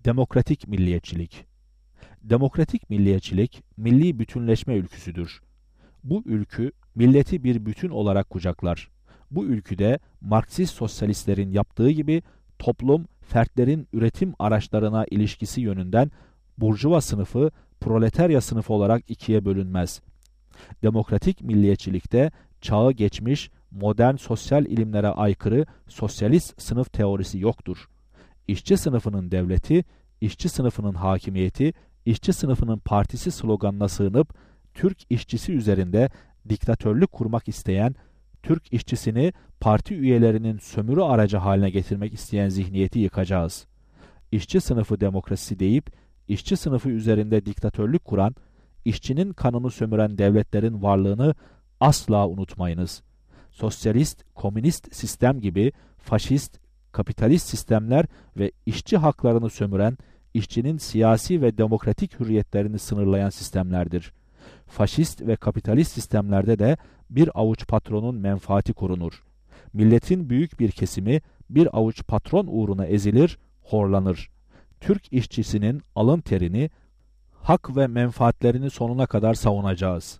Demokratik milliyetçilik. Demokratik milliyetçilik, milli bütünleşme ülküsüdür. Bu ülkü, milleti bir bütün olarak kucaklar. Bu ülküde Marksist sosyalistlerin yaptığı gibi toplum, fertlerin üretim araçlarına ilişkisi yönünden burjuva sınıfı, proletarya sınıfı olarak ikiye bölünmez. Demokratik milliyetçilikte çağı geçmiş, modern sosyal ilimlere aykırı sosyalist sınıf teorisi yoktur. İşçi sınıfının devleti, işçi sınıfının hakimiyeti, işçi sınıfının partisi sloganına sığınıp Türk işçisi üzerinde diktatörlük kurmak isteyen, Türk işçisini parti üyelerinin sömürü aracı haline getirmek isteyen zihniyeti yıkacağız. İşçi sınıfı demokrasisi deyip, işçi sınıfı üzerinde diktatörlük kuran, işçinin kanını sömüren devletlerin varlığını asla unutmayınız. Sosyalist, komünist sistem gibi faşist, kapitalist sistemler ve işçi haklarını sömüren, işçinin siyasi ve demokratik hürriyetlerini sınırlayan sistemlerdir. Faşist ve kapitalist sistemlerde de bir avuç patronun menfaati korunur. Milletin büyük bir kesimi bir avuç patron uğruna ezilir, horlanır. Türk işçisinin alın terini, hak ve menfaatlerini sonuna kadar savunacağız.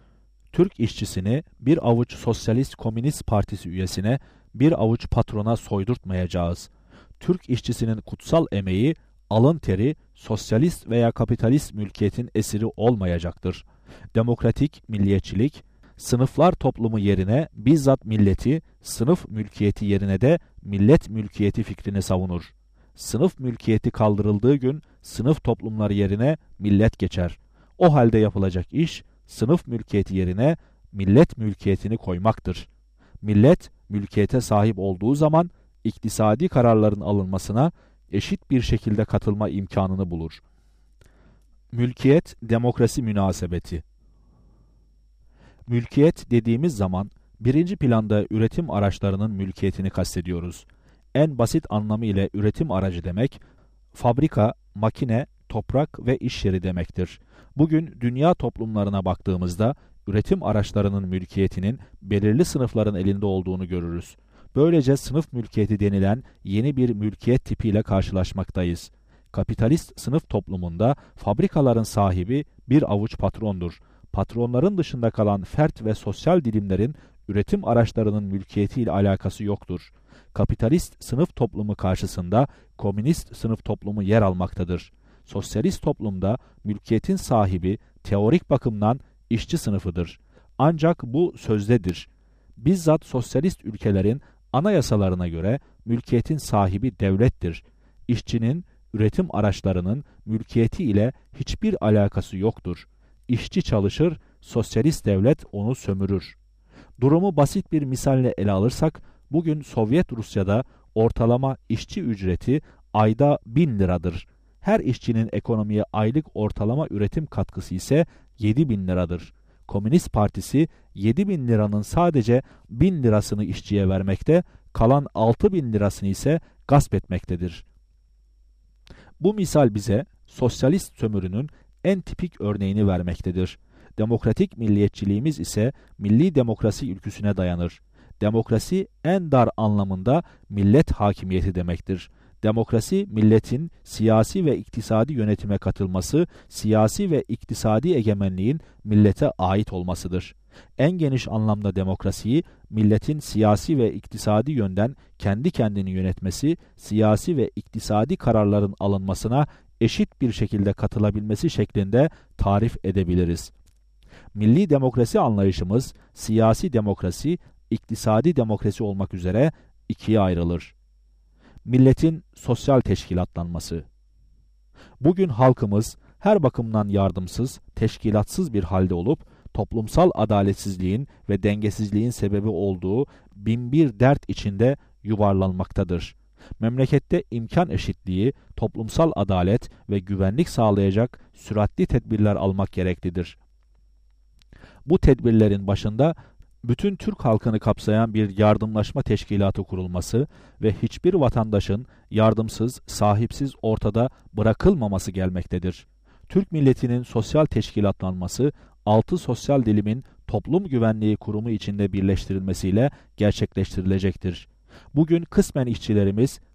Türk işçisini bir avuç sosyalist komünist partisi üyesine, bir avuç patrona soydurtmayacağız. Türk işçisinin kutsal emeği, alın teri, sosyalist veya kapitalist mülkiyetin esiri olmayacaktır. Demokratik milliyetçilik, sınıflar toplumu yerine bizzat milleti, sınıf mülkiyeti yerine de millet mülkiyeti fikrini savunur. Sınıf mülkiyeti kaldırıldığı gün sınıf toplumları yerine millet geçer. O halde yapılacak iş, sınıf mülkiyeti yerine millet mülkiyetini koymaktır. Millet, mülkiyete sahip olduğu zaman iktisadi kararların alınmasına eşit bir şekilde katılma imkanını bulur. Mülkiyet-demokrasi münasebeti. Mülkiyet dediğimiz zaman birinci planda üretim araçlarının mülkiyetini kastediyoruz. En basit anlamı ile üretim aracı demek, fabrika, makine, toprak ve iş yeri demektir. Bugün dünya toplumlarına baktığımızda üretim araçlarının mülkiyetinin belirli sınıfların elinde olduğunu görürüz. Böylece sınıf mülkiyeti denilen yeni bir mülkiyet tipiyle karşılaşmaktayız. Kapitalist sınıf toplumunda fabrikaların sahibi bir avuç patrondur. Patronların dışında kalan fert ve sosyal dilimlerin üretim araçlarının mülkiyetiyle alakası yoktur. Kapitalist sınıf toplumu karşısında komünist sınıf toplumu yer almaktadır. Sosyalist toplumda mülkiyetin sahibi teorik bakımdan işçi sınıfıdır. Ancak bu sözdedir. Bizzat sosyalist ülkelerin anayasalarına göre mülkiyetin sahibi devlettir. İşçinin, üretim araçlarının mülkiyeti ile hiçbir alakası yoktur. İşçi çalışır, sosyalist devlet onu sömürür. Durumu basit bir misalle ele alırsak, bugün Sovyet Rusya'da ortalama işçi ücreti ayda 1000 liradır. Her işçinin ekonomiye aylık ortalama üretim katkısı ise 7.000 liradır. Komünist Partisi 7.000 liranın sadece 1000 lirasını işçiye vermekte, kalan 6.000 lirasını ise gasp etmektedir. Bu misal bize sosyalist sömürünün en tipik örneğini vermektedir. Demokratik milliyetçiliğimiz ise milli demokrasi ülküsüne dayanır. Demokrasi en dar anlamında millet hakimiyeti demektir. Demokrasi, milletin siyasi ve iktisadi yönetime katılması, siyasi ve iktisadi egemenliğin millete ait olmasıdır. En geniş anlamda demokrasiyi, milletin siyasi ve iktisadi yönden kendi kendini yönetmesi, siyasi ve iktisadi kararların alınmasına eşit bir şekilde katılabilmesi şeklinde tarif edebiliriz. Milli demokrasi anlayışımız, siyasi demokrasi, iktisadi demokrasi olmak üzere ikiye ayrılır. Milletin sosyal teşkilatlanması. Bugün halkımız her bakımdan yardımsız, teşkilatsız bir halde olup, toplumsal adaletsizliğin ve dengesizliğin sebebi olduğu binbir dert içinde yuvarlanmaktadır. Memlekette imkan eşitliği, toplumsal adalet ve güvenlik sağlayacak süratli tedbirler almak gereklidir. Bu tedbirlerin başında bütün Türk halkını kapsayan bir yardımlaşma teşkilatı kurulması ve hiçbir vatandaşın yardımsız, sahipsiz ortada bırakılmaması gelmektedir. Türk milletinin sosyal teşkilatlanması, 6 sosyal dilimin toplum güvenliği kurumu içinde birleştirilmesiyle gerçekleştirilecektir. Bugün kısmen işçilerimiz,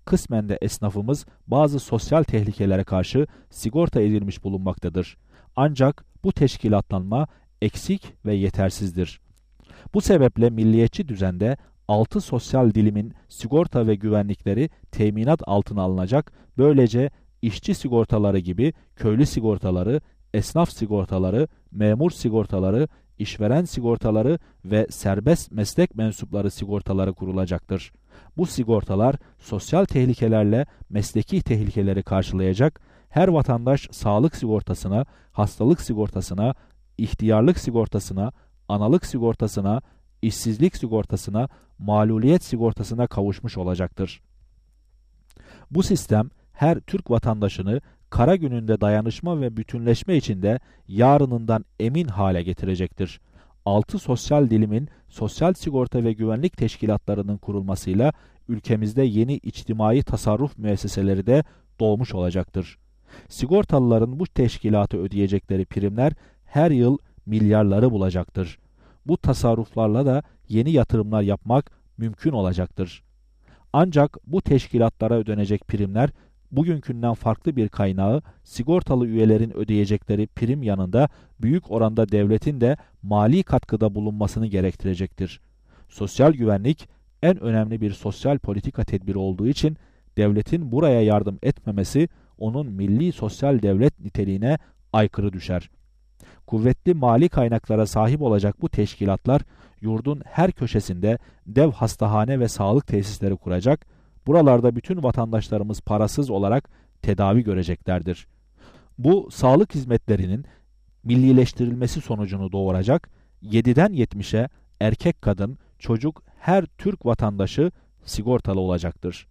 kısmen de esnafımız bazı sosyal tehlikelere karşı sigorta edilmiş bulunmaktadır. Ancak bu teşkilatlanma eksik ve yetersizdir. Bu sebeple milliyetçi düzende 6 sosyal dilimin sigorta ve güvenlikleri teminat altına alınacak, böylece işçi sigortaları gibi köylü sigortaları, esnaf sigortaları, memur sigortaları, işveren sigortaları ve serbest meslek mensupları sigortaları kurulacaktır. Bu sigortalar sosyal tehlikelerle mesleki tehlikeleri karşılayacak, her vatandaş sağlık sigortasına, hastalık sigortasına, ihtiyarlık sigortasına, analık sigortasına, işsizlik sigortasına, maluliyet sigortasına kavuşmuş olacaktır. Bu sistem her Türk vatandaşını kara gününde dayanışma ve bütünleşme içinde yarınından emin hale getirecektir. 6 sosyal dilimin sosyal sigorta ve güvenlik teşkilatlarının kurulmasıyla ülkemizde yeni içtimai tasarruf müesseseleri de doğmuş olacaktır. Sigortalıların bu teşkilatı ödeyecekleri primler her yıl milyarları bulacaktır. Bu tasarruflarla da yeni yatırımlar yapmak mümkün olacaktır. Ancak bu teşkilatlara ödenecek primler bugünkünden farklı bir kaynağı, sigortalı üyelerin ödeyecekleri prim yanında büyük oranda devletin de mali katkıda bulunmasını gerektirecektir. Sosyal güvenlik en önemli bir sosyal politika tedbiri olduğu için devletin buraya yardım etmemesi onun milli sosyal devlet niteliğine aykırı düşer. Kuvvetli mali kaynaklara sahip olacak bu teşkilatlar yurdun her köşesinde dev hastahane ve sağlık tesisleri kuracak, buralarda bütün vatandaşlarımız parasız olarak tedavi göreceklerdir. Bu sağlık hizmetlerinin millileştirilmesi sonucunu doğuracak, 7'den 70'e erkek kadın, çocuk her Türk vatandaşı sigortalı olacaktır.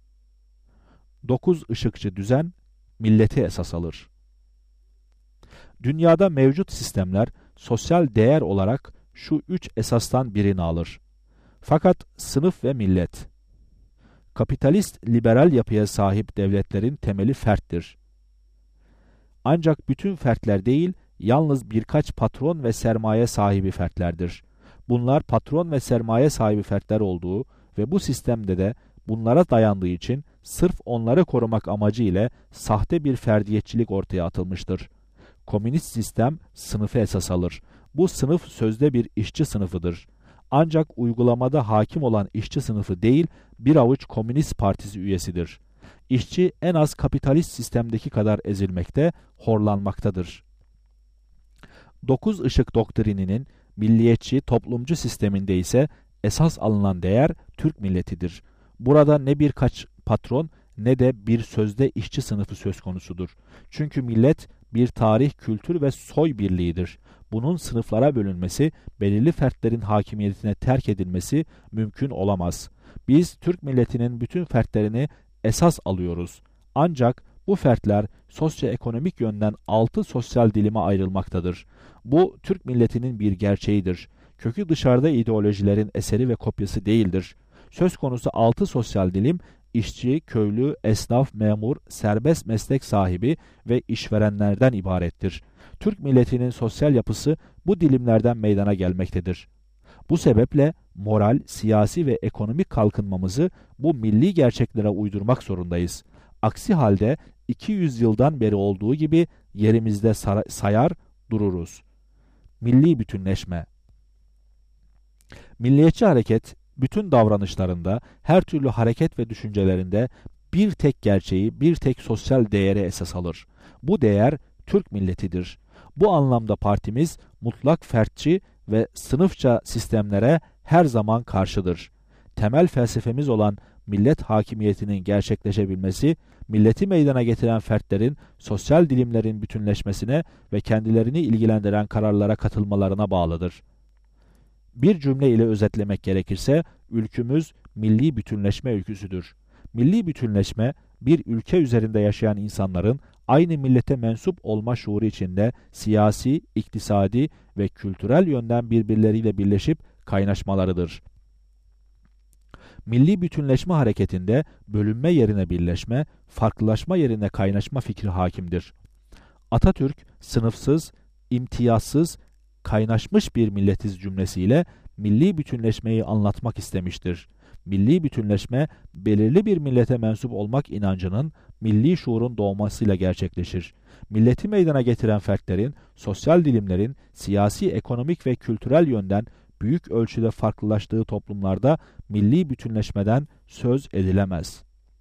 9 ışıkçı düzen milleti esas alır. Dünyada mevcut sistemler sosyal değer olarak şu 3 esastan birini alır. Fakat sınıf ve millet. Kapitalist liberal yapıya sahip devletlerin temeli ferttir. Ancak bütün fertler değil, yalnız birkaç patron ve sermaye sahibi fertlerdir. Bunlar patron ve sermaye sahibi fertler olduğu ve bu sistemde de bunlara dayandığı için sırf onları korumak amacı ile sahte bir ferdiyetçilik ortaya atılmıştır. Komünist sistem sınıfı esas alır. Bu sınıf sözde bir işçi sınıfıdır. Ancak uygulamada hakim olan işçi sınıfı değil, bir avuç Komünist Partisi üyesidir. İşçi en az kapitalist sistemdeki kadar ezilmekte, horlanmaktadır. 9 ışık doktrininin milliyetçi, toplumcu sisteminde ise esas alınan değer Türk milletidir. Burada ne birkaç patron ne de bir sözde işçi sınıfı söz konusudur. Çünkü millet bir tarih, kültür ve soy birliğidir. Bunun sınıflara bölünmesi, belirli fertlerin hakimiyetine terk edilmesi mümkün olamaz. Biz Türk milletinin bütün fertlerini esas alıyoruz. Ancak bu fertler sosyoekonomik yönden 6 sosyal dilime ayrılmaktadır. Bu Türk milletinin bir gerçeğidir. Kökü dışarıda ideolojilerin eseri ve kopyası değildir. Söz konusu 6 sosyal dilim, işçi, köylü, esnaf, memur, serbest meslek sahibi ve işverenlerden ibarettir. Türk milletinin sosyal yapısı bu dilimlerden meydana gelmektedir. Bu sebeple moral, siyasi ve ekonomik kalkınmamızı bu milli gerçeklere uydurmak zorundayız. Aksi halde 200 yıldan beri olduğu gibi yerimizde sayar dururuz. Milli bütünleşme. Milliyetçi hareket bütün davranışlarında, her türlü hareket ve düşüncelerinde bir tek gerçeği, bir tek sosyal değeri esas alır. Bu değer Türk milletidir. Bu anlamda partimiz mutlak fertçi ve sınıfça sistemlere her zaman karşıdır. Temel felsefemiz olan millet hakimiyetinin gerçekleşebilmesi, milleti meydana getiren fertlerin sosyal dilimlerin bütünleşmesine ve kendilerini ilgilendiren kararlara katılmalarına bağlıdır. Bir cümle ile özetlemek gerekirse, ülkümüz milli bütünleşme ülküsüdür. Milli bütünleşme, bir ülke üzerinde yaşayan insanların aynı millete mensup olma şuuru içinde siyasi, iktisadi ve kültürel yönden birbirleriyle birleşip kaynaşmalarıdır. Milli bütünleşme hareketinde bölünme yerine birleşme, farklılaşma yerine kaynaşma fikri hakimdir. Atatürk, sınıfsız, imtiyazsız, kaynaşmış bir milletiz cümlesiyle milli bütünleşmeyi anlatmak istemiştir. Milli bütünleşme, belirli bir millete mensup olmak inancının, milli şuurun doğmasıyla gerçekleşir. Milleti meydana getiren fertlerin, sosyal dilimlerin, siyasi, ekonomik ve kültürel yönden büyük ölçüde farklılaştığı toplumlarda milli bütünleşmeden söz edilemez.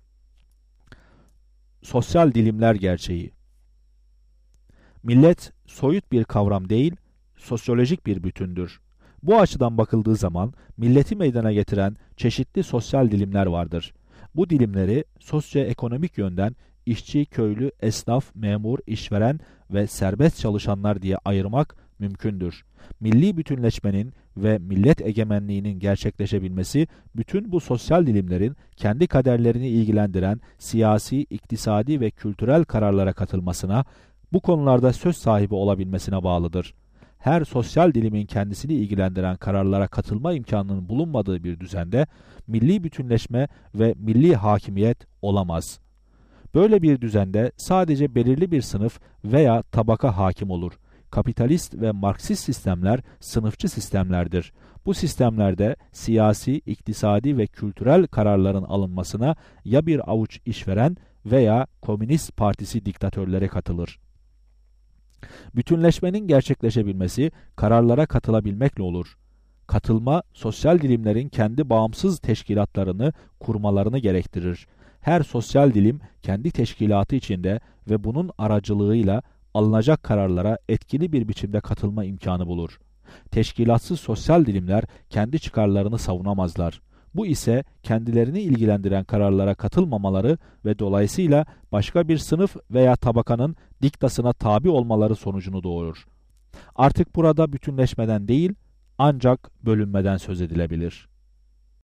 Sosyal dilimler gerçeği. Millet, soyut bir kavram değil, sosyolojik bir bütündür. Bu açıdan bakıldığı zaman, milleti meydana getiren çeşitli sosyal dilimler vardır. Bu dilimleri sosyoekonomik yönden işçi, köylü, esnaf, memur, işveren ve serbest çalışanlar diye ayırmak mümkündür. Milli bütünleşmenin ve millet egemenliğinin gerçekleşebilmesi, bütün bu sosyal dilimlerin kendi kaderlerini ilgilendiren siyasi, iktisadi ve kültürel kararlara katılmasına, bu konularda söz sahibi olabilmesine bağlıdır. Her sosyal dilimin kendisini ilgilendiren kararlara katılma imkanının bulunmadığı bir düzende, milli bütünleşme ve milli hakimiyet olamaz. Böyle bir düzende sadece belirli bir sınıf veya tabaka hakim olur. Kapitalist ve Marksist sistemler sınıfçı sistemlerdir. Bu sistemlerde siyasi, iktisadi ve kültürel kararların alınmasına ya bir avuç işveren veya Komünist Partisi diktatörlere katılır. Bütünleşmenin gerçekleşebilmesi kararlara katılabilmekle olur. Katılma, sosyal dilimlerin kendi bağımsız teşkilatlarını kurmalarını gerektirir. Her sosyal dilim kendi teşkilatı içinde ve bunun aracılığıyla alınacak kararlara etkili bir biçimde katılma imkanı bulur. Teşkilatsız sosyal dilimler kendi çıkarlarını savunamazlar. Bu ise kendilerini ilgilendiren kararlara katılmamaları ve dolayısıyla başka bir sınıf veya tabakanın diktasına tabi olmaları sonucunu doğurur. Artık burada bütünleşmeden değil, ancak bölünmeden söz edilebilir.